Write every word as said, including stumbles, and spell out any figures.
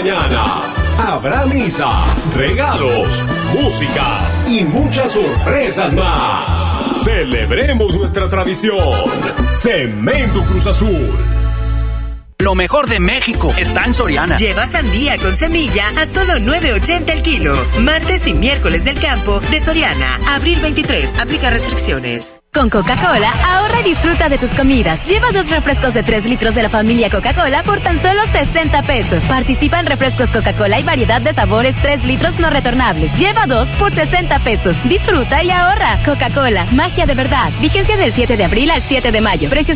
mañana. Habrá misa, regalos, música y muchas sorpresas más. Celebremos nuestra tradición. Cemento Cruz Azul. Lo mejor de México está en Soriana. Lleva sandía con semilla a solo nueve ochenta el kilo. Martes y miércoles del campo de Soriana. Abril veintitrés. Aplica restricciones. Con Coca-Cola, ahorra y disfruta de tus comidas. Lleva dos refrescos de tres litros de la familia Coca-Cola por tan solo sesenta pesos. Participa en refrescos Coca-Cola y variedad de sabores tres litros no retornables. Lleva dos por sesenta pesos. Disfruta y ahorra. Coca-Cola, magia de verdad. Vigencia del siete de abril al siete de mayo. Precios